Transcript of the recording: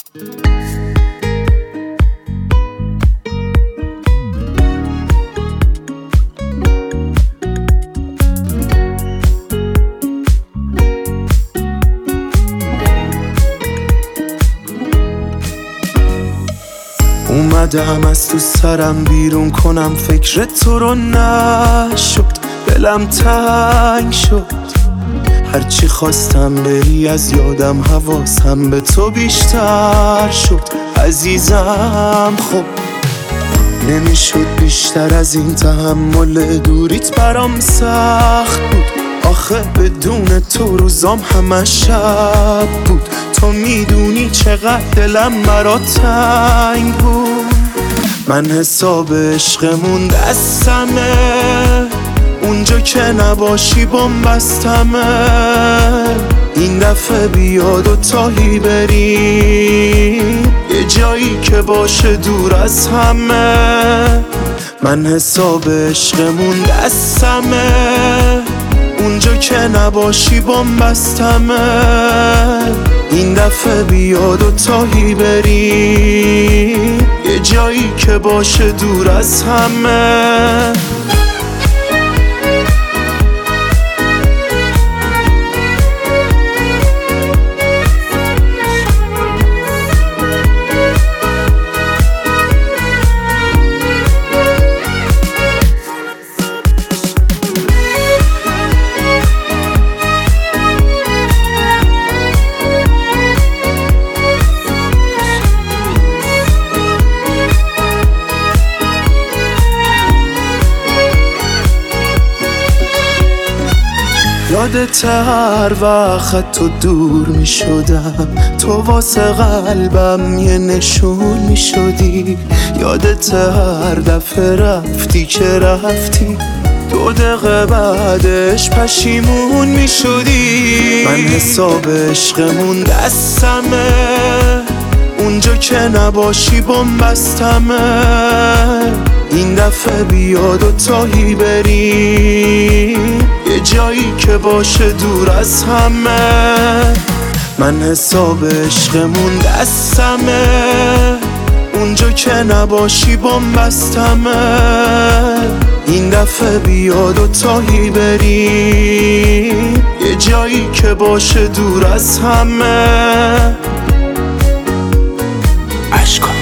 اومدم از تو سرم بیرون کنم، فکر تو رو نشد، دلم تنگ شد. هرچی خواستم بری از یادم، حواسم به تو بیشتر شد عزیزم. خب نمیشد بیشتر از این، تحمل دوریت برام سخت بود. آخه بدون تو روزام همه شب بود. تو میدونی چقدر دلم برات تنگ بود. من حساب عشقمون دستمه، اونجا که نباشی بن‌بستمه. این دفعه بیا دوتایی بریم یه جایی که باشه دور از همه. من حساب عشقمون دستمه، اونجا که نباشی بن‌بستمه. این دفعه بیا دوتایی بریم یه جایی که باشه دور از همه. یادت هر وقت تو دور می شدم، تو واسه قلبم یه نشون می شدی. یادت هر دفعه رفتی که رفتی، 2 دقیقه بعدش پشیمون می شدی. من حساب عشقمون دستمه، اونجا که نباشی بن‌بستمه. این دفعه بیا دوتایی بریم یه جایی که باشه دور از همه. من حساب عشقمون دستمه، اونجا که نباشی بن‌بستمه. این دفعه بیا دوتایی بریم یه جایی که باشه دور از همه. عشق